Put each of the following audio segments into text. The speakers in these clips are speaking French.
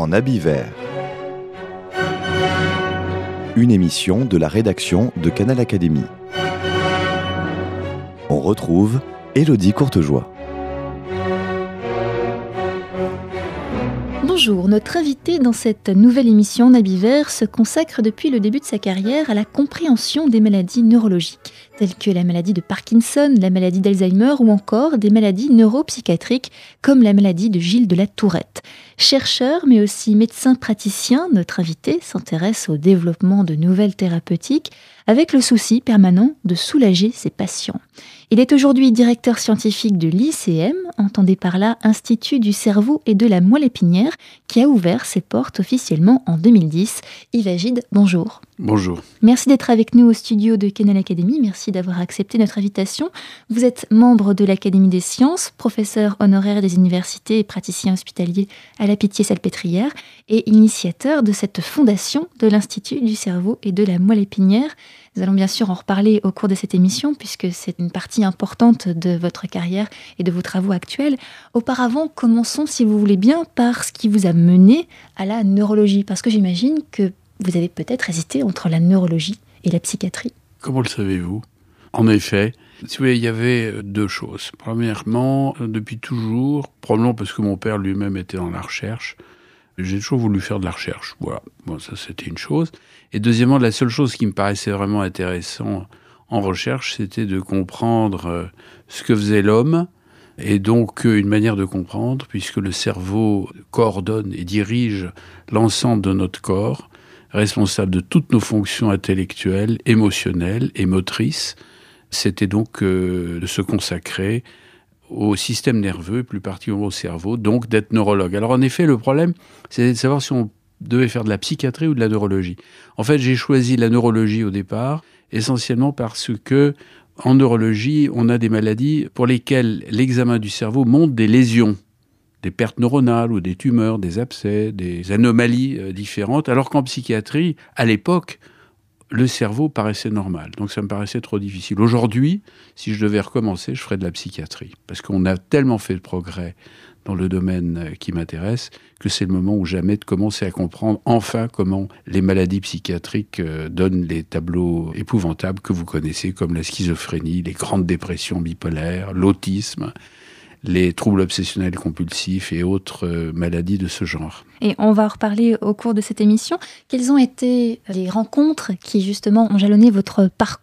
en habit vert. Une émission de la rédaction de Canal Académie. On retrouve Élodie Courtejoie. Bonjour, notre invité dans cette nouvelle émission en habit vert se consacre depuis le début de sa carrière à la compréhension des maladies neurologiques, telles que la maladie de Parkinson, la maladie d'Alzheimer ou encore des maladies neuropsychiatriques comme la maladie de Gilles de la Tourette. Chercheur mais aussi médecin praticien, notre invité s'intéresse au développement de nouvelles thérapeutiques avec le souci permanent de soulager ses patients. Il est aujourd'hui directeur scientifique de l'ICM, entendez par là Institut du cerveau et de la moelle épinière, qui a ouvert ses portes officiellement en 2010. Yves Agide, bonjour. Bonjour. Merci d'être avec nous au studio de Canal Académie. Merci d'avoir accepté notre invitation. Vous êtes membre de l'Académie des sciences, professeur honoraire des universités et praticien hospitalier à la Pitié-Salpêtrière et initiateur de cette fondation de l'Institut du cerveau et de la moelle épinière. Nous allons bien sûr en reparler au cours de cette émission puisque c'est une partie importante de votre carrière et de vos travaux actuels. Auparavant, commençons, si vous voulez bien, par ce qui vous a mené à la neurologie, parce que j'imagine que vous avez peut-être hésité entre la neurologie et la psychiatrie. Comment le savez-vous ? En effet, si vous voulez, il y avait deux choses. Premièrement, depuis toujours, probablement parce que mon père lui-même était dans la recherche, j'ai toujours voulu faire de la recherche. Voilà, bon, ça c'était une chose. Et deuxièmement, la seule chose qui me paraissait vraiment intéressant en recherche, c'était de comprendre ce que faisait l'homme, et donc une manière de comprendre, puisque le cerveau coordonne et dirige l'ensemble de notre corps, responsable de toutes nos fonctions intellectuelles, émotionnelles et motrices. C'était donc de se consacrer au système nerveux, plus particulièrement au cerveau, donc d'être neurologue. Alors en effet, le problème, c'est de savoir si on devait faire de la psychiatrie ou de la neurologie. En fait, j'ai choisi la neurologie au départ, essentiellement parce que en neurologie, on a des maladies pour lesquelles l'examen du cerveau montre des lésions, des pertes neuronales ou des tumeurs, des abcès, des anomalies différentes, alors qu'en psychiatrie, à l'époque, le cerveau paraissait normal. Donc ça me paraissait trop difficile. Aujourd'hui, si je devais recommencer, je ferais de la psychiatrie. Parce qu'on a tellement fait de progrès dans le domaine qui m'intéresse que c'est le moment ou jamais de commencer à comprendre enfin comment les maladies psychiatriques donnent les tableaux épouvantables que vous connaissez, comme la schizophrénie, les grandes dépressions bipolaires, l'autisme, les troubles obsessionnels compulsifs et autres maladies de ce genre. Et on va en reparler au cours de cette émission. Quelles ont été les rencontres qui, justement, ont jalonné votre parcours ?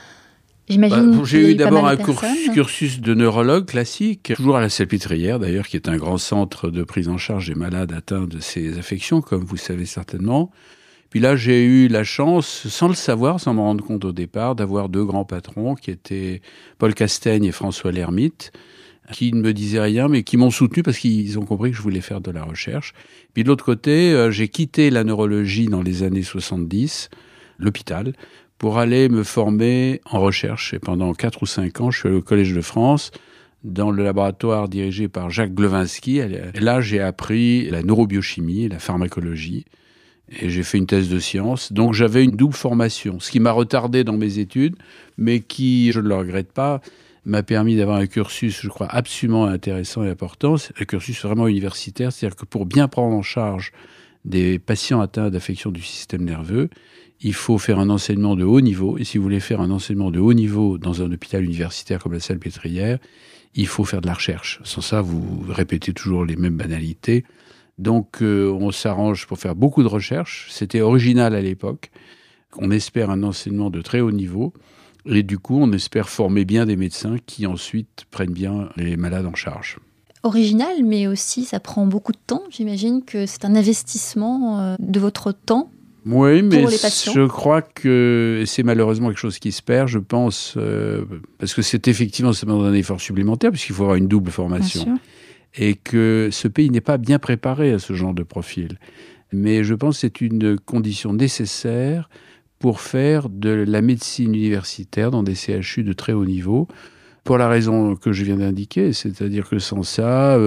J'imagine j'ai eu d'abord un cursus de neurologue classique, toujours à la Salpêtrière d'ailleurs, qui est un grand centre de prise en charge des malades atteints de ces affections, comme vous savez certainement. Puis là, j'ai eu la chance, sans le savoir, sans m'en rendre compte au départ, d'avoir deux grands patrons qui étaient Paul Castaigne et François Lermite, qui ne me disaient rien, mais qui m'ont soutenu parce qu'ils ont compris que je voulais faire de la recherche. Puis de l'autre côté, j'ai quitté la neurologie dans les années 70, l'hôpital, pour aller me former en recherche. Et pendant 4 ou 5 ans, je suis allé au Collège de France, dans le laboratoire dirigé par Jacques Glewinsky. Et là, j'ai appris la neurobiochimie et la pharmacologie. Et j'ai fait une thèse de sciences. Donc j'avais une double formation, ce qui m'a retardé dans mes études, mais qui, je ne le regrette pas, m'a permis d'avoir un cursus, je crois, absolument intéressant et important. C'est un cursus vraiment universitaire, c'est-à-dire que pour bien prendre en charge des patients atteints d'affections du système nerveux, il faut faire un enseignement de haut niveau. Et si vous voulez faire un enseignement de haut niveau dans un hôpital universitaire comme la Salpêtrière, il faut faire de la recherche. Sans ça, vous répétez toujours les mêmes banalités. Donc, on s'arrange pour faire beaucoup de recherche. C'était original à l'époque. On espère un enseignement de très haut niveau. Et du coup, on espère former bien des médecins qui ensuite prennent bien les malades en charge. Original, mais aussi ça prend beaucoup de temps. J'imagine que c'est un investissement de votre temps. Oui, mais pour les patients. Je crois que c'est malheureusement quelque chose qui se perd, je pense, parce que c'est effectivement ça demande un effort supplémentaire, puisqu'il faut avoir une double formation. Et que ce pays n'est pas bien préparé à ce genre de profil. Mais je pense que c'est une condition nécessaire pour faire de la médecine universitaire dans des CHU de très haut niveau, pour la raison que je viens d'indiquer, c'est-à-dire que sans ça,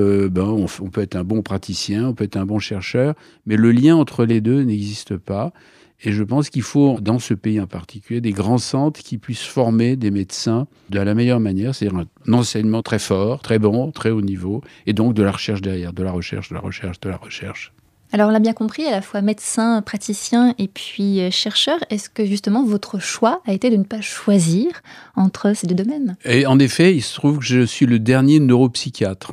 on peut être un bon praticien, on peut être un bon chercheur, mais le lien entre les deux n'existe pas. Et je pense qu'il faut, dans ce pays en particulier, des grands centres qui puissent former des médecins de la meilleure manière, c'est-à-dire un enseignement très fort, très bon, très haut niveau, et donc de la recherche derrière, de la recherche, de la recherche, de la recherche. Alors on l'a bien compris, à la fois médecin, praticien et puis chercheur, est-ce que justement votre choix a été de ne pas choisir entre ces deux domaines ? Et en effet, il se trouve que je suis le dernier neuropsychiatre. En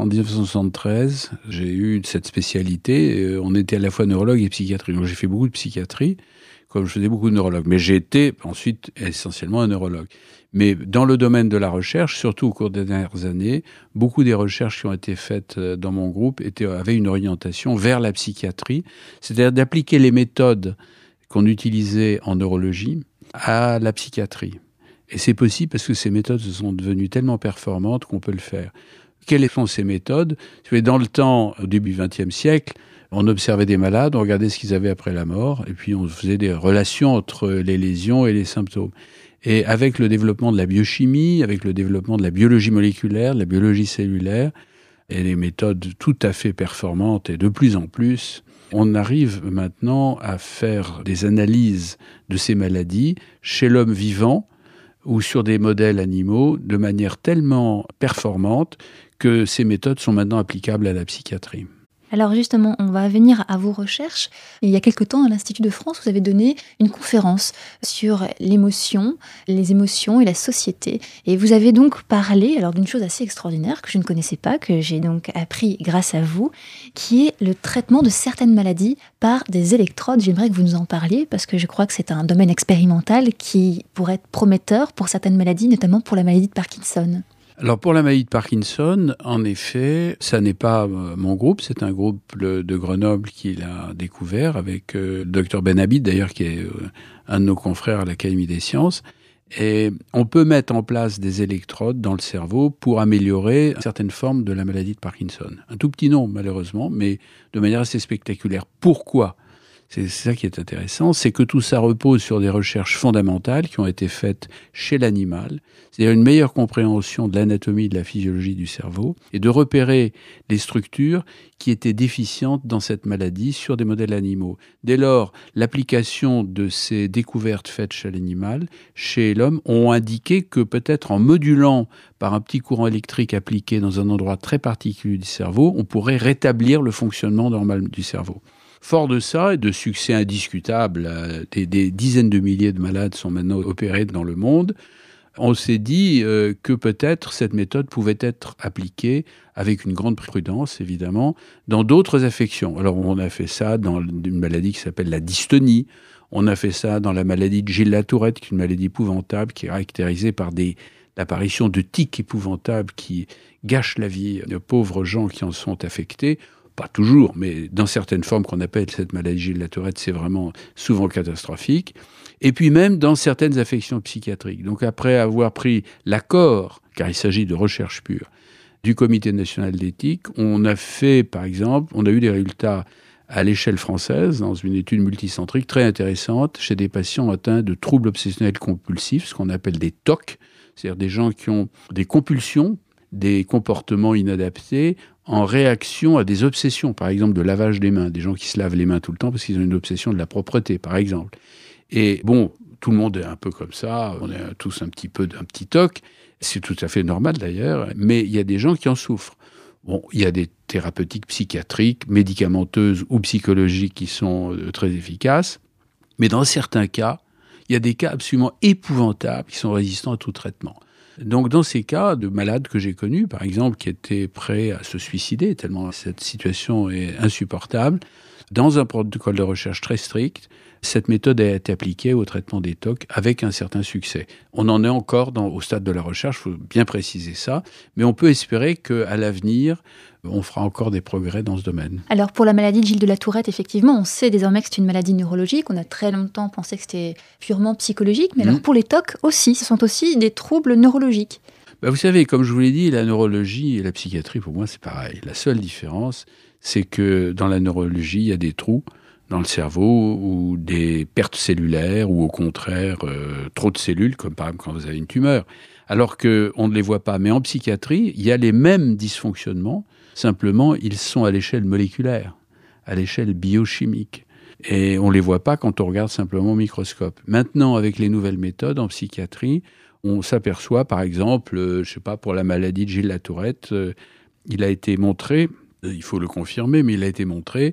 1973, j'ai eu cette spécialité. On était à la fois neurologue et psychiatrie. Donc j'ai fait beaucoup de psychiatrie, comme je faisais beaucoup de neurologue. Mais j'ai été ensuite essentiellement un neurologue. Mais dans le domaine de la recherche, surtout au cours des dernières années, beaucoup des recherches qui ont été faites dans mon groupe avaient une orientation vers la psychiatrie, c'est-à-dire d'appliquer les méthodes qu'on utilisait en neurologie à la psychiatrie. Et c'est possible parce que ces méthodes sont devenues tellement performantes qu'on peut le faire. Quelles sont ces méthodes ? Dans le temps, au début du XXe siècle, on observait des malades, on regardait ce qu'ils avaient après la mort, et puis on faisait des relations entre les lésions et les symptômes. Et avec le développement de la biochimie, avec le développement de la biologie moléculaire, de la biologie cellulaire, et les méthodes tout à fait performantes et de plus en plus, on arrive maintenant à faire des analyses de ces maladies chez l'homme vivant ou sur des modèles animaux de manière tellement performante que ces méthodes sont maintenant applicables à la psychiatrie. Alors justement, on va venir à vos recherches. Il y a quelque temps, à l'Institut de France, vous avez donné une conférence sur l'émotion, les émotions et la société. Et vous avez donc parlé d'une chose assez extraordinaire que je ne connaissais pas, que j'ai donc appris grâce à vous, qui est le traitement de certaines maladies par des électrodes. J'aimerais que vous nous en parliez parce que je crois que c'est un domaine expérimental qui pourrait être prometteur pour certaines maladies, notamment pour la maladie de Parkinson. Alors pour la maladie de Parkinson, en effet, ça n'est pas mon groupe, c'est un groupe de Grenoble qui l'a découvert avec le docteur Ben Habib, d'ailleurs, qui est un de nos confrères à l'Académie des sciences. Et on peut mettre en place des électrodes dans le cerveau pour améliorer certaines formes de la maladie de Parkinson. Un tout petit nombre, malheureusement, mais de manière assez spectaculaire. Pourquoi ? C'est ça qui est intéressant, c'est que tout ça repose sur des recherches fondamentales qui ont été faites chez l'animal, c'est-à-dire une meilleure compréhension de l'anatomie et de la physiologie du cerveau, et de repérer les structures qui étaient déficientes dans cette maladie sur des modèles animaux. Dès lors, l'application de ces découvertes faites chez l'animal, chez l'homme, ont indiqué que peut-être en modulant par un petit courant électrique appliqué dans un endroit très particulier du cerveau, on pourrait rétablir le fonctionnement normal du cerveau. Fort de ça et de succès indiscutable, des dizaines de milliers de malades sont maintenant opérés dans le monde, on s'est dit que peut-être cette méthode pouvait être appliquée avec une grande prudence, évidemment, dans d'autres affections. Alors on a fait ça dans une maladie qui s'appelle la dystonie, on a fait ça dans la maladie de Gilles-Latourette, qui est une maladie épouvantable, qui est caractérisée par l'apparition de tics épouvantables qui gâchent la vie de pauvres gens qui en sont affectés. Pas toujours, mais dans certaines formes qu'on appelle cette maladie Gilles-Latourette, c'est vraiment souvent catastrophique. Et puis même dans certaines affections psychiatriques. Donc après avoir pris l'accord, car il s'agit de recherche pure, du Comité national d'éthique, on a fait, par exemple, on a eu des résultats à l'échelle française, dans une étude multicentrique très intéressante, chez des patients atteints de troubles obsessionnels compulsifs, ce qu'on appelle des TOC, c'est-à-dire des gens qui ont des compulsions, des comportements inadaptés, en réaction à des obsessions, par exemple de lavage des mains, des gens qui se lavent les mains tout le temps parce qu'ils ont une obsession de la propreté, par exemple. Et bon, tout le monde est un peu comme ça, on est tous un petit peu d'un petit toc, c'est tout à fait normal d'ailleurs, mais il y a des gens qui en souffrent. Bon, il y a des thérapeutiques psychiatriques, médicamenteuses ou psychologiques qui sont très efficaces, mais dans certains cas, il y a des cas absolument épouvantables qui sont résistants à tout traitement. Donc dans ces cas de malades que j'ai connus, par exemple, qui étaient prêts à se suicider, tellement cette situation est insupportable, dans un protocole de recherche très strict, cette méthode a été appliquée au traitement des TOC avec un certain succès. On en est encore au stade de la recherche, il faut bien préciser ça, mais on peut espérer qu'à l'avenir, on fera encore des progrès dans ce domaine. Alors pour la maladie de Gilles-Latourette, effectivement, on sait désormais que c'est une maladie neurologique. On a très longtemps pensé que c'était purement psychologique, mais alors pour les TOC aussi, ce sont aussi des troubles neurologiques. Vous savez, comme je vous l'ai dit, la neurologie et la psychiatrie, pour moi, c'est pareil. La seule différence, c'est que dans la neurologie, il y a des trous dans le cerveau ou des pertes cellulaires ou au contraire trop de cellules, comme par exemple quand vous avez une tumeur, alors qu'on ne les voit pas. Mais en psychiatrie, il y a les mêmes dysfonctionnements, simplement ils sont à l'échelle moléculaire, à l'échelle biochimique. Et on ne les voit pas quand on regarde simplement au microscope. Maintenant, avec les nouvelles méthodes en psychiatrie, on s'aperçoit par exemple, pour la maladie de Gilles-Latourette, il a été montré, il faut le confirmer, mais il a été montré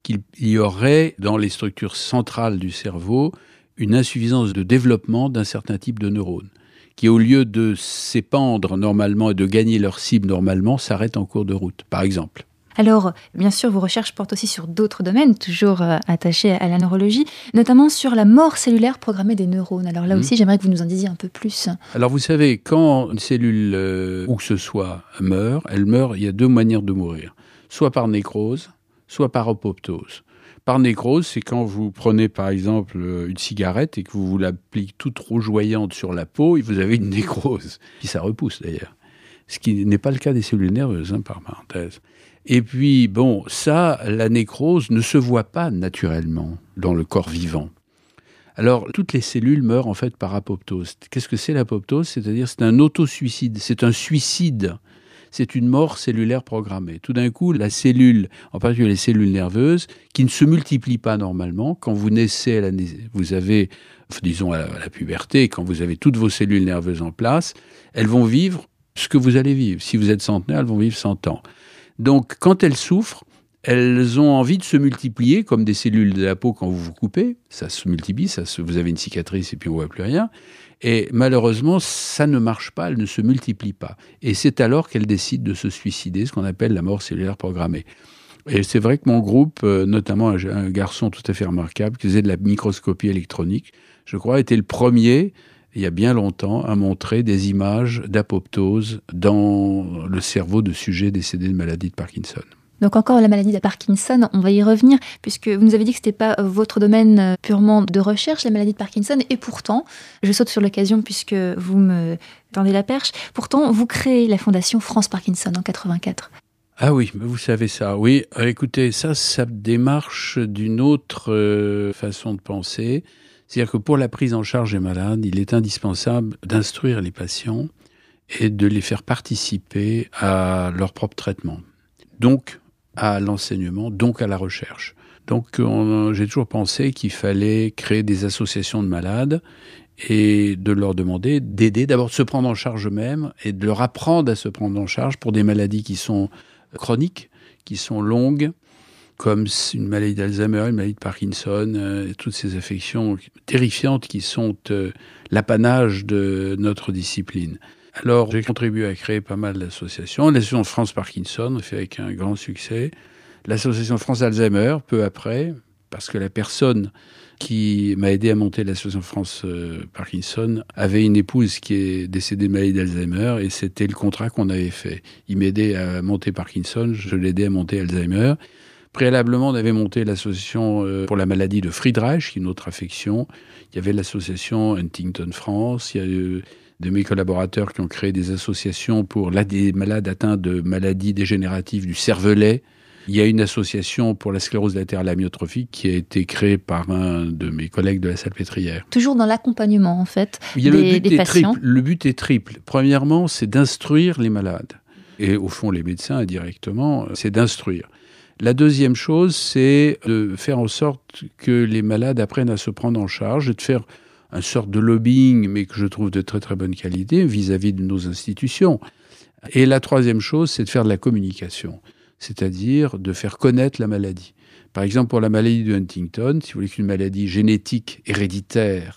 qu'il y aurait dans les structures centrales du cerveau une insuffisance de développement d'un certain type de neurones, qui au lieu de s'épandre normalement et de gagner leur cible normalement, s'arrêtent en cours de route, par exemple. Alors, bien sûr, vos recherches portent aussi sur d'autres domaines, toujours attachés à la neurologie, notamment sur la mort cellulaire programmée des neurones. Alors là aussi, j'aimerais que vous nous en disiez un peu plus. Alors vous savez, quand une cellule, où que ce soit, meurt, elle meurt, il y a deux manières de mourir. Soit par nécrose, soit par apoptose. Par nécrose, c'est quand vous prenez par exemple une cigarette et que vous l'appliquez toute rougeoyante sur la peau et vous avez une nécrose. Puis ça repousse d'ailleurs. Ce qui n'est pas le cas des cellules nerveuses, par parenthèse. Et puis, bon, ça, la nécrose ne se voit pas naturellement dans le corps vivant. Alors, toutes les cellules meurent en fait par apoptose. Qu'est-ce que c'est l'apoptose ? C'est-à-dire, c'est un autosuicide, c'est un suicide. C'est une mort cellulaire programmée. Tout d'un coup, la cellule, en particulier les cellules nerveuses, qui ne se multiplient pas normalement, quand vous naissez, vous avez, disons à la puberté, quand vous avez toutes vos cellules nerveuses en place, elles vont vivre ce que vous allez vivre. Si vous êtes centenaire, elles vont vivre 100 ans. Donc, quand elles souffrent, elles ont envie de se multiplier, comme des cellules de la peau quand vous vous coupez. Ça se multiplie, vous avez une cicatrice et puis on ne voit plus rien. Et malheureusement, ça ne marche pas, elles ne se multiplient pas. Et c'est alors qu'elles décident de se suicider, ce qu'on appelle la mort cellulaire programmée. Et c'est vrai que mon groupe, notamment un garçon tout à fait remarquable, qui faisait de la microscopie électronique, je crois, était le premier, il y a bien longtemps, à montrer des images d'apoptose dans le cerveau de sujets décédés de maladie de Parkinson. Donc encore la maladie de Parkinson, on va y revenir, puisque vous nous avez dit que ce n'était pas votre domaine purement de recherche, la maladie de Parkinson, et pourtant, je saute sur l'occasion puisque vous me tendez la perche, pourtant vous créez la fondation France Parkinson en 84. Ah oui, vous savez ça, oui. Écoutez, ça démarche d'une autre façon de penser. C'est-à-dire que pour la prise en charge des malades, il est indispensable d'instruire les patients et de les faire participer à leur propre traitement. Donc, à l'enseignement, donc à la recherche. Donc, j'ai toujours pensé qu'il fallait créer des associations de malades et de leur demander d'aider, d'abord de se prendre en charge eux-mêmes et de leur apprendre à se prendre en charge pour des maladies qui sont chroniques, qui sont longues, comme une maladie d'Alzheimer, une maladie de Parkinson, toutes ces affections terrifiantes qui sont l'apanage de notre discipline. Alors, j'ai contribué à créer pas mal d'associations. L'association France Parkinson, on fait avec un grand succès. L'association France Alzheimer, peu après, parce que la personne qui m'a aidé à monter l'association France Parkinson avait une épouse qui est décédée de maladie d'Alzheimer et c'était le contrat qu'on avait fait. Il m'aidait à monter Parkinson, je l'aidais à monter Alzheimer. Préalablement, on avait monté l'association pour la maladie de Friedreich, qui est une autre affection. Il y avait l'association Huntington France. Il y a eu de mes collaborateurs qui ont créé des associations pour des malades atteints de maladies dégénératives du cervelet. Il y a une association pour la sclérose latérale amyotrophique qui a été créée par un de mes collègues de la Salpêtrière. Toujours dans l'accompagnement, en fait, des patients. Le but est triple. Premièrement, c'est d'instruire les malades. Et au fond, les médecins, indirectement, c'est d'instruire. La deuxième chose, c'est de faire en sorte que les malades apprennent à se prendre en charge et de faire une sorte de lobbying, mais que je trouve de très très bonne qualité vis-à-vis de nos institutions. Et la troisième chose, c'est de faire de la communication, c'est-à-dire de faire connaître la maladie. Par exemple, pour la maladie de Huntington, si vous voulez qu'une maladie génétique héréditaire,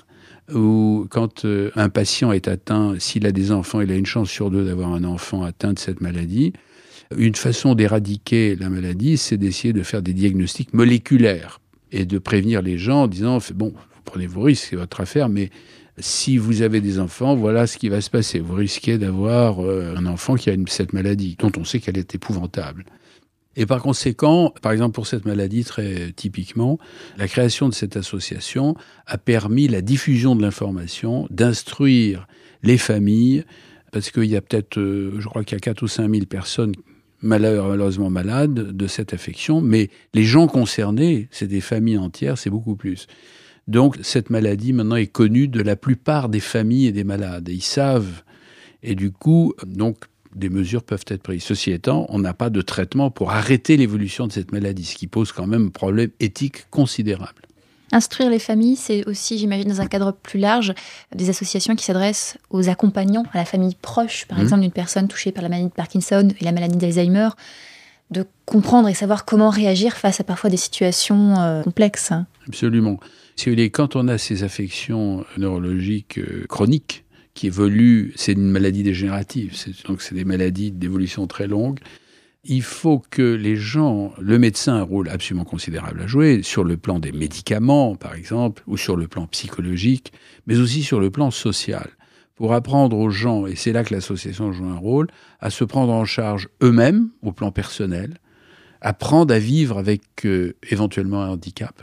où quand un patient est atteint, s'il a des enfants, il a une chance sur deux d'avoir un enfant atteint de cette maladie. Une façon d'éradiquer la maladie, c'est d'essayer de faire des diagnostics moléculaires et de prévenir les gens en disant « bon, vous prenez vos risques, c'est votre affaire, mais si vous avez des enfants, voilà ce qui va se passer. Vous risquez d'avoir un enfant qui a cette maladie, dont on sait qu'elle est épouvantable. » Et par conséquent, par exemple pour cette maladie très typiquement, la création de cette association a permis la diffusion de l'information, d'instruire les familles, parce qu'il y a peut-être, je crois qu'il y a 4 ou 5 000 personnes malheureusement malades de cette affection, mais les gens concernés, c'est des familles entières, c'est beaucoup plus. Donc cette maladie maintenant est connue de la plupart des familles et des malades. Et ils savent, et du coup, donc des mesures peuvent être prises. Ceci étant, on n'a pas de traitement pour arrêter l'évolution de cette maladie, ce qui pose quand même un problème éthique considérable. Instruire les familles, c'est aussi, j'imagine, dans un cadre plus large, des associations qui s'adressent aux accompagnants, à la famille proche, par exemple, d'une personne touchée par la maladie de Parkinson et la maladie d'Alzheimer. de comprendre et savoir comment réagir face à parfois des situations complexes. Absolument. Si vous voulez, quand on a ces affections neurologiques chroniques qui évoluent, c'est une maladie dégénérative, donc c'est des maladies d'évolution très longue. Il faut que les gens, le médecin a un rôle absolument considérable à jouer, sur le plan des médicaments, par exemple, ou sur le plan psychologique, mais aussi sur le plan social, pour apprendre aux gens, et c'est là que l'association joue un rôle, à se prendre en charge eux-mêmes, au plan personnel, apprendre à vivre avec éventuellement un handicap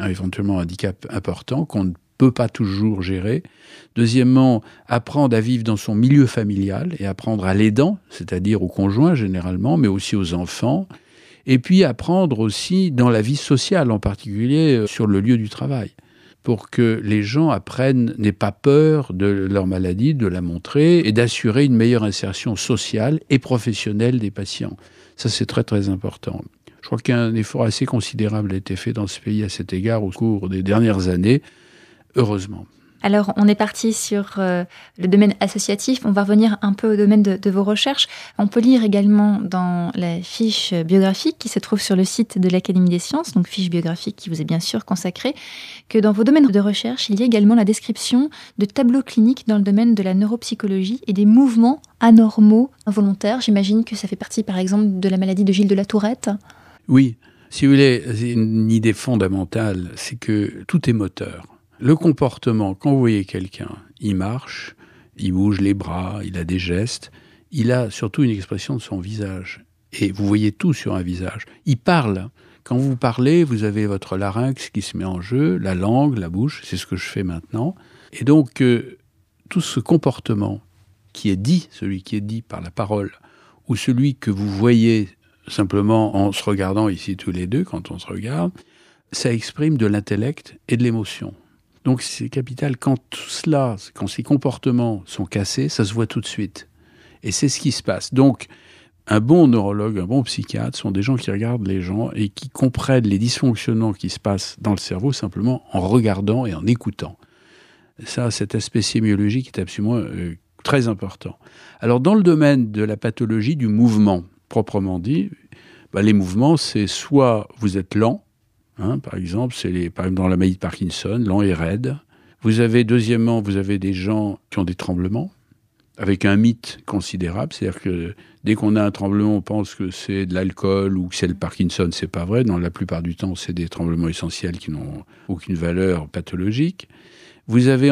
important qu'on ne peut pas toujours gérer. Deuxièmement, apprendre à vivre dans son milieu familial et apprendre à l'aidant, c'est-à-dire au conjoint généralement, mais aussi aux enfants. Et puis apprendre aussi dans la vie sociale, en particulier sur le lieu du travail, pour que les gens apprennent, n'aient pas peur de leur maladie, de la montrer et d'assurer une meilleure insertion sociale et professionnelle des patients. Ça, c'est très très important. Je crois qu'un effort assez considérable a été fait dans ce pays à cet égard au cours des dernières années, heureusement. Alors, on est parti sur le domaine associatif. On va revenir un peu au domaine de vos recherches. On peut lire également dans la fiche biographique qui se trouve sur le site de l'Académie des sciences, donc fiche biographique qui vous est bien sûr consacrée, que dans vos domaines de recherche, il y a également la description de tableaux cliniques dans le domaine de la neuropsychologie et des mouvements anormaux involontaires. J'imagine que ça fait partie, par exemple, de la maladie de Gilles de la Tourette. Oui. Si vous voulez, une idée fondamentale, c'est que tout est moteur. Le comportement, quand vous voyez quelqu'un, il marche, il bouge les bras, il a des gestes, il a surtout une expression de son visage. Et vous voyez tout sur un visage. Il parle. Quand vous parlez, vous avez votre larynx qui se met en jeu, la langue, la bouche, c'est ce que je fais maintenant. Et donc, tout ce comportement qui est dit, celui qui est dit par la parole, ou celui que vous voyez simplement en se regardant ici tous les deux, quand on se regarde, ça exprime de l'intellect et de l'émotion. Donc c'est capital. Quand tout cela, quand ces comportements sont cassés, ça se voit tout de suite. Et c'est ce qui se passe. Donc, un bon neurologue, un bon psychiatre sont des gens qui regardent les gens et qui comprennent les dysfonctionnements qui se passent dans le cerveau simplement en regardant et en écoutant. Ça, cet aspect sémiologique est absolument très important. Alors, dans le domaine de la pathologie du mouvement, proprement dit, les mouvements, c'est soit vous êtes lent, par exemple, par exemple dans la maladie de Parkinson, lent et raide. Deuxièmement, vous avez des gens qui ont des tremblements, avec un mythe considérable, c'est-à-dire que dès qu'on a un tremblement, on pense que c'est de l'alcool ou que c'est le Parkinson, c'est pas vrai. Dans la plupart du temps, c'est des tremblements essentiels qui n'ont aucune valeur pathologique. Vous avez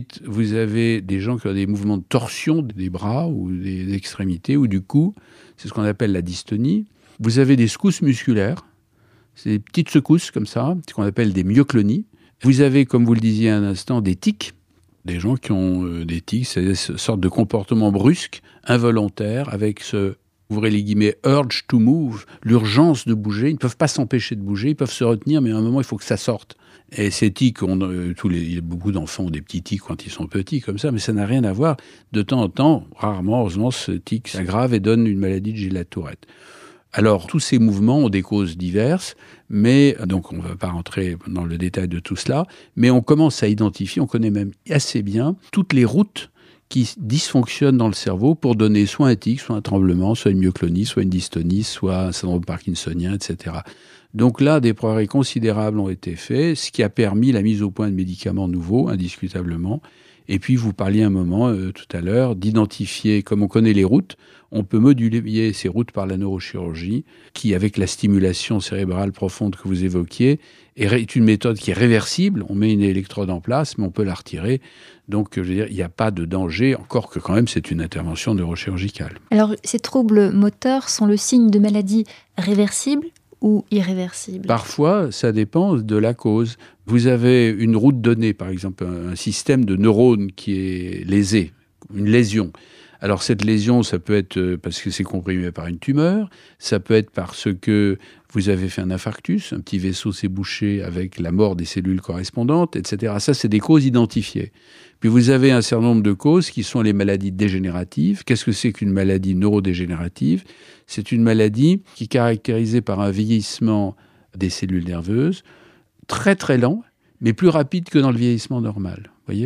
des gens qui ont des mouvements de torsion des bras ou des extrémités ou du cou, c'est ce qu'on appelle la dystonie. Vous avez des secousses musculaires, c'est des petites secousses comme ça, ce qu'on appelle des myoclonies. Vous avez, comme vous le disiez un instant, des tics. Des gens qui ont des tics, c'est cette sorte de comportement brusque, involontaire, avec ce, ouvrez les guillemets, urge to move, l'urgence de bouger. Ils ne peuvent pas s'empêcher de bouger, ils peuvent se retenir, mais à un moment, il faut que ça sorte. Et ces tics, il y a beaucoup d'enfants ont des petits tics quand ils sont petits, comme ça, mais ça n'a rien à voir. De temps en temps, rarement, heureusement, ce tic s'aggrave et donne une maladie de Gilles de la Tourette. Alors, tous ces mouvements ont des causes diverses, mais donc on ne va pas rentrer dans le détail de tout cela, mais on commence à identifier, on connaît même assez bien toutes les routes qui dysfonctionnent dans le cerveau pour donner soit un tic, soit un tremblement, soit une myoclonie, soit une dystonie, soit un syndrome parkinsonien, etc. Donc là, des progrès considérables ont été faits, ce qui a permis la mise au point de médicaments nouveaux, indiscutablement. Et puis, vous parliez un moment tout à l'heure d'identifier, comme on connaît les routes, on peut moduler ces routes par la neurochirurgie, qui, avec la stimulation cérébrale profonde que vous évoquiez, est une méthode qui est réversible. On met une électrode en place, mais on peut la retirer. Donc, je veux dire, il n'y a pas de danger, encore que quand même, c'est une intervention neurochirurgicale. Alors, ces troubles moteurs sont le signe de maladies réversibles ou irréversibles? Parfois, ça dépend de la cause. Vous avez une route donnée, par exemple, un système de neurones qui est lésé, une lésion. Alors cette lésion, ça peut être parce que c'est comprimé par une tumeur, ça peut être parce que vous avez fait un infarctus, un petit vaisseau s'est bouché avec la mort des cellules correspondantes, etc. Ça, c'est des causes identifiées. Puis vous avez un certain nombre de causes qui sont les maladies dégénératives. Qu'est-ce que c'est qu'une maladie neurodégénérative? C'est une maladie qui est caractérisée par un vieillissement des cellules nerveuses très très lent, mais plus rapide que dans le vieillissement normal. Voyez ?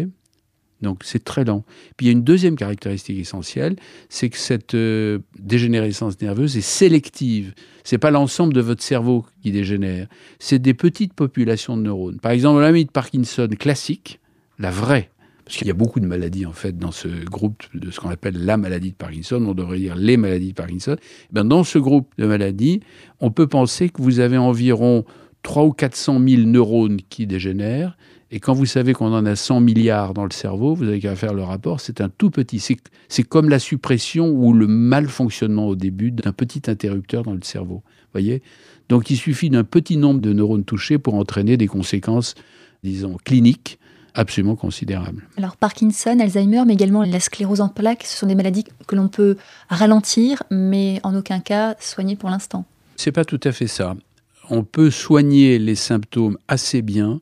Donc c'est très lent. Puis il y a une deuxième caractéristique essentielle, c'est que cette dégénérescence nerveuse est sélective. C'est pas l'ensemble de votre cerveau qui dégénère, c'est des petites populations de neurones. Par exemple, la maladie de Parkinson classique, la vraie, parce qu'il y a beaucoup de maladies en fait dans ce groupe de ce qu'on appelle la maladie de Parkinson, on devrait dire les maladies de Parkinson. Dans ce groupe de maladies, on peut penser que vous avez environ 300 ou 400 000 neurones qui dégénèrent. Et quand vous savez qu'on en a 100 milliards dans le cerveau, vous n'avez qu'à faire le rapport, c'est un tout petit. C'est comme la suppression ou le malfonctionnement au début d'un petit interrupteur dans le cerveau. Voyez ? Donc il suffit d'un petit nombre de neurones touchés pour entraîner des conséquences, disons, cliniques absolument considérables. Alors Parkinson, Alzheimer, mais également la sclérose en plaques, ce sont des maladies que l'on peut ralentir, mais en aucun cas soigner pour l'instant. C'est pas tout à fait ça. On peut soigner les symptômes assez bien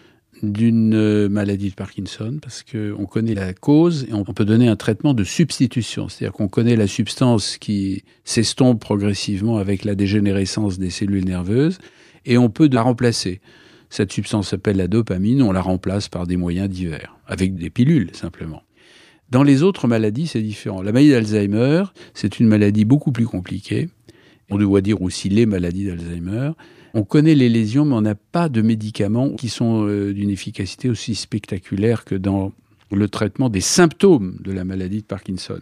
d'une maladie de Parkinson parce qu'on connaît la cause et on peut donner un traitement de substitution. C'est-à-dire qu'on connaît la substance qui s'estompe progressivement avec la dégénérescence des cellules nerveuses et on peut la remplacer. Cette substance s'appelle la dopamine, on la remplace par des moyens divers, avec des pilules simplement. Dans les autres maladies, c'est différent. La maladie d'Alzheimer, c'est une maladie beaucoup plus compliquée. On doit dire aussi les maladies d'Alzheimer. On connaît les lésions, mais on n'a pas de médicaments qui sont d'une efficacité aussi spectaculaire que dans le traitement des symptômes de la maladie de Parkinson.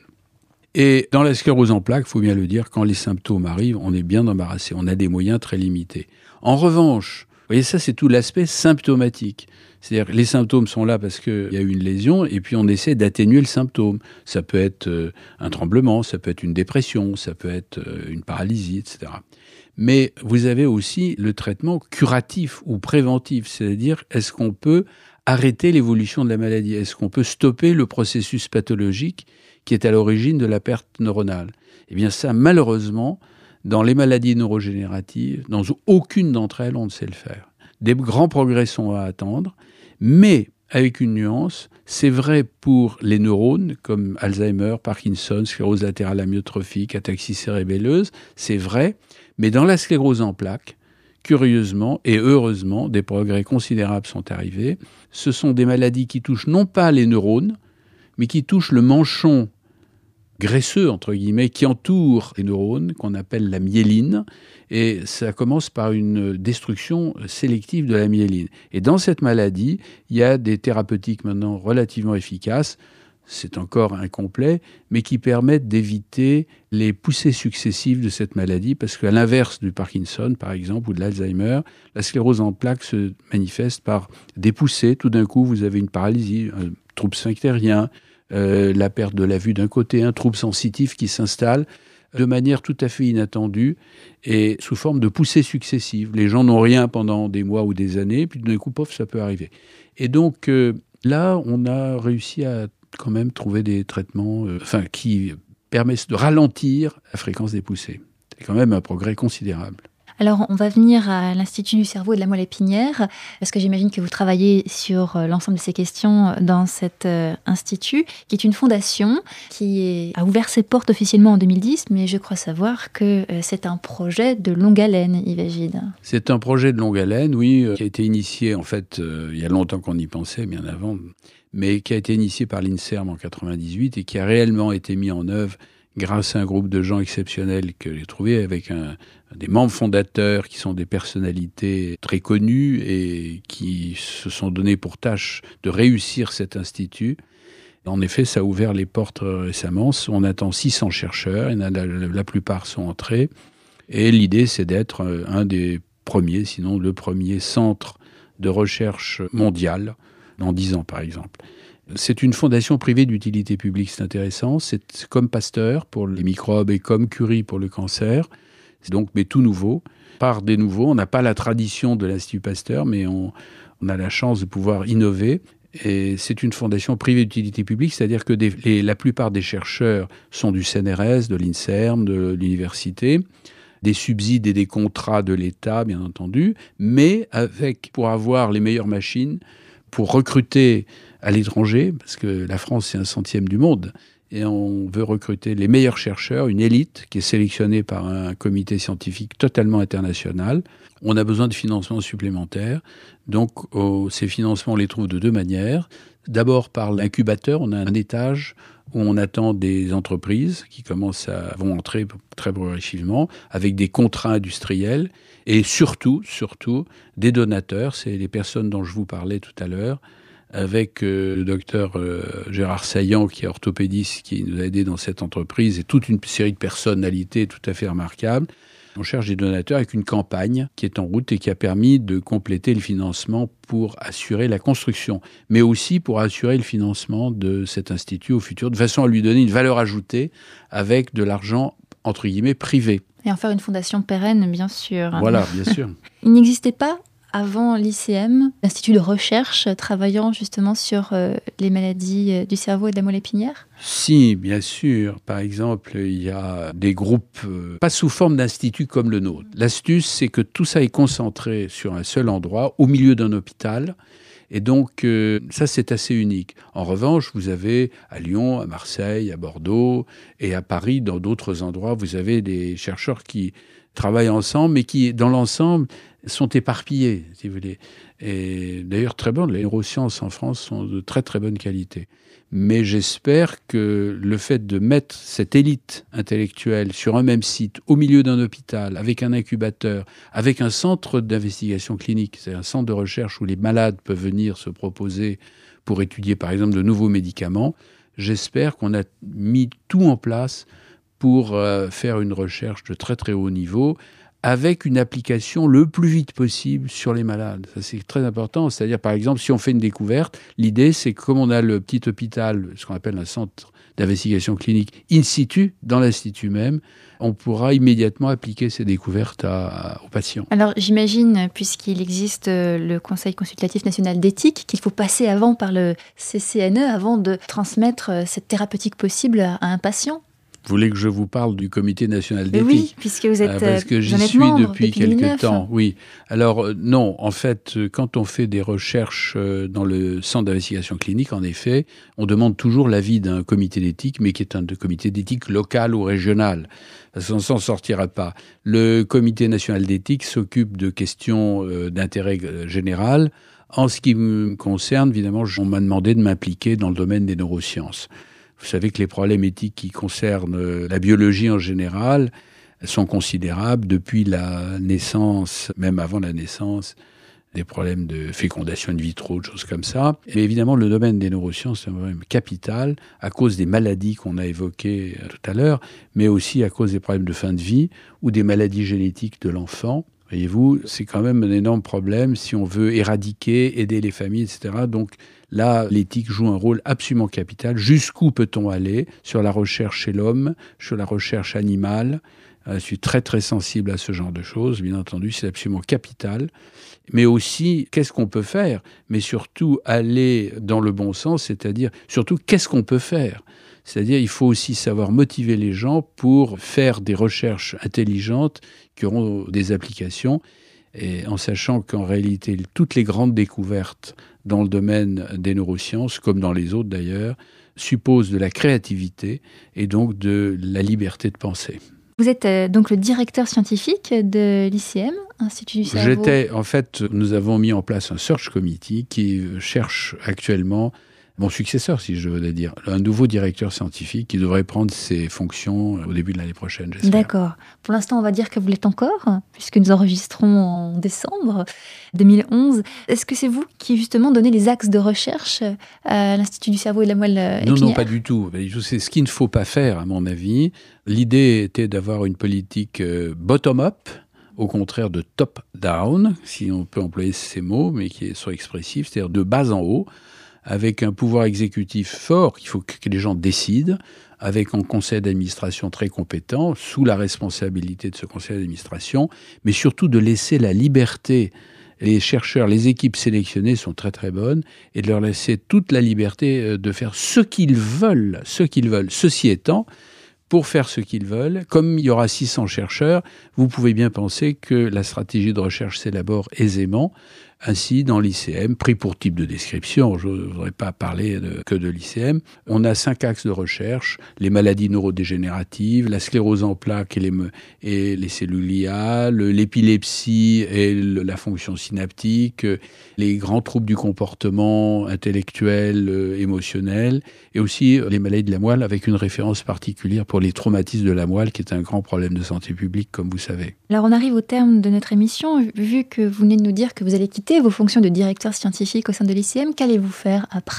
Et dans la sclérose en plaques, il faut bien le dire, quand les symptômes arrivent, on est bien embarrassé. On a des moyens très limités. En revanche, vous voyez, ça, c'est tout l'aspect symptomatique. C'est-à-dire que les symptômes sont là parce qu'il y a eu une lésion et puis on essaie d'atténuer le symptôme. Ça peut être un tremblement, ça peut être une dépression, ça peut être une paralysie, etc. Mais vous avez aussi le traitement curatif ou préventif, c'est-à-dire est-ce qu'on peut arrêter l'évolution de la maladie? Est-ce qu'on peut stopper le processus pathologique qui est à l'origine de la perte neuronale? Eh bien ça, malheureusement, dans les maladies neurogénératives, dans aucune d'entre elles, on ne sait le faire. Des grands progrès sont à attendre, mais avec une nuance, c'est vrai pour les neurones comme Alzheimer, Parkinson, sclérose latérale amyotrophique, ataxie cérébelleuse, c'est vrai, mais dans la sclérose en plaques, curieusement et heureusement, des progrès considérables sont arrivés. Ce sont des maladies qui touchent non pas les neurones, mais qui touchent le manchon graisseux, entre guillemets, qui entoure les neurones, qu'on appelle la myéline, et ça commence par une destruction sélective de la myéline. Et dans cette maladie, il y a des thérapeutiques maintenant relativement efficaces, c'est encore incomplet, mais qui permettent d'éviter les poussées successives de cette maladie, parce qu'à l'inverse du Parkinson, par exemple, ou de l'Alzheimer, la sclérose en plaques se manifeste par des poussées. Tout d'un coup, vous avez une paralysie, un trouble sphinctérien, la perte de la vue d'un côté, un trouble sensitif qui s'installe de manière tout à fait inattendue et sous forme de poussées successives. Les gens n'ont rien pendant des mois ou des années, puis d'un coup, pof, ça peut arriver. Et donc là, on a réussi à quand même trouver des traitements qui permettent de ralentir la fréquence des poussées. C'est quand même un progrès considérable. Alors, on va venir à l'Institut du cerveau et de la moelle épinière, parce que j'imagine que vous travaillez sur l'ensemble de ces questions dans cet institut, qui est une fondation qui a ouvert ses portes officiellement en 2010, mais je crois savoir que c'est un projet de longue haleine, Yves Egide. C'est un projet de longue haleine, oui, qui a été initié, en fait, il y a longtemps qu'on y pensait, bien avant, mais qui a été initié par l'INSERM en 98 et qui a réellement été mis en œuvre grâce à un groupe de gens exceptionnels que j'ai trouvé avec des membres fondateurs qui sont des personnalités très connues et qui se sont donnés pour tâche de réussir cet institut. En effet, ça a ouvert les portes récemment. On attend 600 chercheurs, et la plupart sont entrés. Et l'idée, c'est d'être un des premiers, sinon le premier centre de recherche mondial dans 10 ans, par exemple. C'est une fondation privée d'utilité publique, c'est intéressant. C'est comme Pasteur pour les microbes et comme Curie pour le cancer. C'est donc mais tout nouveau. Par des nouveaux, on n'a pas la tradition de l'Institut Pasteur, mais on a la chance de pouvoir innover. Et c'est une fondation privée d'utilité publique, c'est-à-dire que la plupart des chercheurs sont du CNRS, de l'INSERM, de l'université, des subsides et des contrats de l'État, bien entendu, mais pour avoir les meilleures machines, pour recruter à l'étranger, parce que la France, c'est 1/100 du monde, et on veut recruter les meilleurs chercheurs, une élite qui est sélectionnée par un comité scientifique totalement international. On a besoin de financements supplémentaires. Donc, ces financements, on les trouve de deux manières. D'abord, par l'incubateur, on a un étage où on attend des entreprises qui vont entrer très progressivement avec des contrats industriels et surtout, des donateurs. C'est les personnes dont je vous parlais tout à l'heure, avec le docteur Gérard Saillant, qui est orthopédiste, qui nous a aidés dans cette entreprise, et toute une série de personnalités tout à fait remarquables. On cherche des donateurs avec une campagne qui est en route et qui a permis de compléter le financement pour assurer la construction, mais aussi pour assurer le financement de cet institut au futur, de façon à lui donner une valeur ajoutée avec de l'argent, entre guillemets, privé. Et en faire une fondation pérenne, bien sûr. Voilà, bien sûr. Il n'existait pas avant l'ICM, l'Institut de recherche travaillant justement sur les maladies du cerveau et de la moelle épinière ? Si, bien sûr. Par exemple, il y a des groupes, pas sous forme d'institut comme le nôtre. L'astuce, c'est que tout ça est concentré sur un seul endroit, au milieu d'un hôpital. Et donc, ça, c'est assez unique. En revanche, vous avez à Lyon, à Marseille, à Bordeaux et à Paris, dans d'autres endroits, vous avez des chercheurs qui travaillent ensemble, mais qui, dans l'ensemble, sont éparpillés, si vous voulez. Et d'ailleurs, très bonnes. Les neurosciences en France sont de très, très bonne qualité. Mais j'espère que le fait de mettre cette élite intellectuelle sur un même site, au milieu d'un hôpital, avec un incubateur, avec un centre d'investigation clinique, c'est un centre de recherche où les malades peuvent venir se proposer pour étudier, par exemple, de nouveaux médicaments, j'espère qu'on a mis tout en place pour faire une recherche de très, très haut niveau, avec une application le plus vite possible sur les malades. Ça, c'est très important. C'est-à-dire, par exemple, si on fait une découverte, l'idée, c'est que comme on a le petit hôpital, ce qu'on appelle un centre d'investigation clinique in situ, dans l'institut même, on pourra immédiatement appliquer ces découvertes aux patients. Alors, j'imagine, puisqu'il existe le Conseil consultatif national d'éthique, qu'il faut passer avant par le CCNE avant de transmettre cette thérapeutique possible à un patient. Vous voulez que je vous parle du Comité national d'éthique ? Oui, puisque vous êtes parce que j'y suis depuis quelque temps. Oui. Alors non, en fait, quand on fait des recherches dans le centre d'investigation clinique, en effet, on demande toujours l'avis d'un comité d'éthique, mais qui est un comité d'éthique local ou régional. Parce qu'on ne s'en sortira pas. Le Comité national d'éthique s'occupe de questions d'intérêt général. En ce qui me concerne, évidemment, on m'a demandé de m'impliquer dans le domaine des neurosciences. Vous savez que les problèmes éthiques qui concernent la biologie en général sont considérables depuis la naissance, même avant la naissance, des problèmes de fécondation in vitro, de choses comme ça. Mais évidemment, le domaine des neurosciences est un problème capital à cause des maladies qu'on a évoquées tout à l'heure, mais aussi à cause des problèmes de fin de vie ou des maladies génétiques de l'enfant. Voyez-vous, c'est quand même un énorme problème si on veut éradiquer, aider les familles, etc. Donc là, l'éthique joue un rôle absolument capital. Jusqu'où peut-on aller sur la recherche chez l'homme, sur la recherche animale ? Je suis très très sensible à ce genre de choses, bien entendu, c'est absolument capital. Mais aussi, qu'est-ce qu'on peut faire ? Mais surtout, aller dans le bon sens, c'est-à-dire, surtout, qu'est-ce qu'on peut faire ? C'est-à-dire, il faut aussi savoir motiver les gens pour faire des recherches intelligentes qui auront des applications, et en sachant qu'en réalité, toutes les grandes découvertes dans le domaine des neurosciences, comme dans les autres d'ailleurs, supposent de la créativité et donc de la liberté de penser. Vous êtes donc le directeur scientifique de l'ICM, Institut du cerveau. En fait, nous avons mis en place un search committee qui cherche actuellement mon successeur, si je veux dire, un nouveau directeur scientifique qui devrait prendre ses fonctions au début de l'année prochaine, j'espère. D'accord. Pour l'instant, on va dire que vous l'êtes encore, puisque nous enregistrons en décembre 2011. Est-ce que c'est vous qui, justement, donnez les axes de recherche à l'Institut du cerveau et de la moelle épinière ? Non, pas du tout. C'est ce qu'il ne faut pas faire, à mon avis. L'idée était d'avoir une politique bottom-up, au contraire de top-down, si on peut employer ces mots, mais qui sont expressifs, c'est-à-dire de bas en haut, avec un pouvoir exécutif fort, qu'il faut que les gens décident, avec un conseil d'administration très compétent, sous la responsabilité de ce conseil d'administration, mais surtout de laisser la liberté. Les chercheurs, les équipes sélectionnées sont très très bonnes, et de leur laisser toute la liberté de faire ce qu'ils veulent. Ceci étant, pour faire ce qu'ils veulent, comme il y aura 600 chercheurs, vous pouvez bien penser que la stratégie de recherche s'élabore aisément. Ainsi, dans l'ICM, pris pour type de description, je ne voudrais pas parler que de l'ICM, on a 5 axes de recherche, les maladies neurodégénératives, la sclérose en plaques et les cellules gliales, l'épilepsie et la fonction synaptique, les grands troubles du comportement intellectuel, émotionnel, et aussi les maladies de la moelle avec une référence particulière pour les traumatismes de la moelle, qui est un grand problème de santé publique, comme vous savez. Alors on arrive au terme de notre émission. Vu que vous venez de nous dire que vous allez quitter vos fonctions de directeur scientifique au sein de l'ICM, qu'allez-vous faire après ?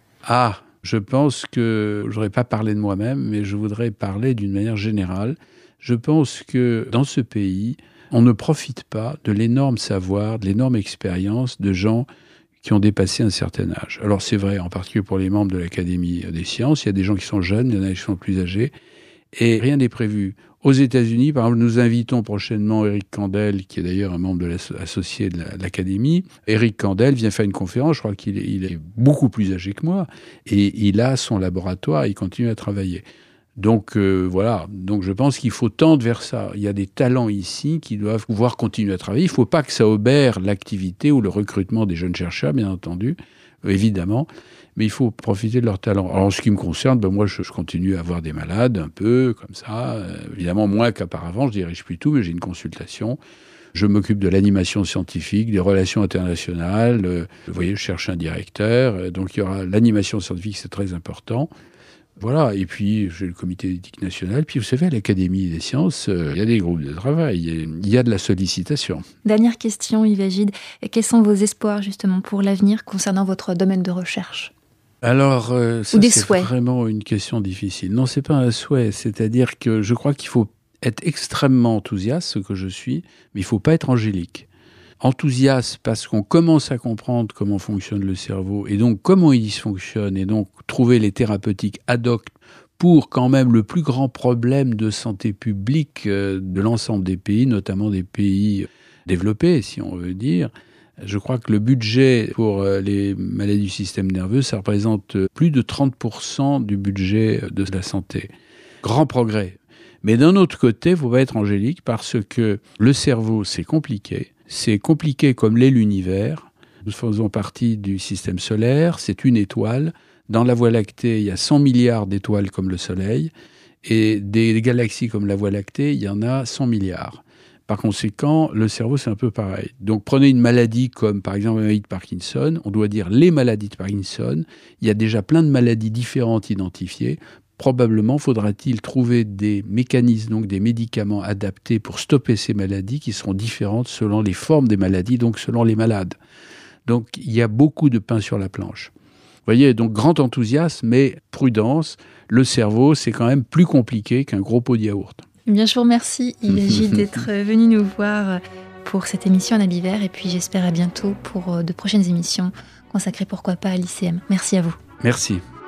Je pense que je ne voudrais pas parler de moi-même, mais je voudrais parler d'une manière générale. Je pense que dans ce pays, on ne profite pas de l'énorme savoir, de l'énorme expérience de gens qui ont dépassé un certain âge. Alors c'est vrai, en particulier pour les membres de l'Académie des sciences, il y a des gens qui sont jeunes, il y en a qui sont plus âgés, et rien n'est prévu. Aux États-Unis, par exemple, nous invitons prochainement Eric Kandel, qui est d'ailleurs un membre associé de l'Académie. Eric Kandel vient faire une conférence, je crois qu'il est beaucoup plus âgé que moi, et il a son laboratoire, il continue à travailler. Donc voilà, donc je pense qu'il faut tendre vers ça. Il y a des talents ici qui doivent pouvoir continuer à travailler. Il ne faut pas que ça obère l'activité ou le recrutement des jeunes chercheurs, bien entendu, évidemment, mais il faut profiter de leur talent. Alors en ce qui me concerne, moi je continue à avoir des malades un peu comme ça, évidemment moins qu'auparavant, je dirige plus tout, mais j'ai une consultation. Je m'occupe de l'animation scientifique, des relations internationales. Vous voyez, je cherche un directeur, donc il y aura l'animation scientifique, c'est très important. Voilà, et puis j'ai le comité d'éthique nationale. Puis vous savez, à l'Académie des sciences, il y a des groupes de travail, il y a de la sollicitation. Dernière question, Yves Agide. Quels sont vos espoirs justement pour l'avenir concernant votre domaine de recherche ? Alors, ça, ou des c'est souhaits. Vraiment une question difficile. Non, c'est pas un souhait. C'est-à-dire que je crois qu'il faut être extrêmement enthousiaste, ce que je suis, mais il faut pas être angélique. Enthousiaste parce qu'on commence à comprendre comment fonctionne le cerveau et donc comment il dysfonctionne et donc trouver les thérapeutiques ad hoc pour quand même le plus grand problème de santé publique de l'ensemble des pays, notamment des pays développés, si on veut dire. Je crois que le budget pour les maladies du système nerveux, ça représente plus de 30% du budget de la santé. Grand progrès. Mais d'un autre côté, il ne faut pas être angélique parce que le cerveau, c'est compliqué. C'est compliqué comme l'est l'univers. Nous faisons partie du système solaire, c'est une étoile. Dans la Voie lactée, il y a 100 milliards d'étoiles comme le Soleil. Et des galaxies comme la Voie lactée, il y en a 100 milliards. Par conséquent, le cerveau, c'est un peu pareil. Donc prenez une maladie comme par exemple la maladie de Parkinson. On doit dire les maladies de Parkinson. Il y a déjà plein de maladies différentes identifiées. Probablement faudra-t-il trouver des mécanismes, donc des médicaments adaptés pour stopper ces maladies qui seront différentes selon les formes des maladies, donc selon les malades. Donc il y a beaucoup de pain sur la planche. Vous voyez, donc grand enthousiasme, mais prudence. Le cerveau, c'est quand même plus compliqué qu'un gros pot de yaourt. Eh bien, je vous remercie, Yves Agide, d'être venu nous voir pour cette émission en habit vert. Et puis j'espère à bientôt pour de prochaines émissions consacrées pourquoi pas à l'ICM. Merci à vous. Merci.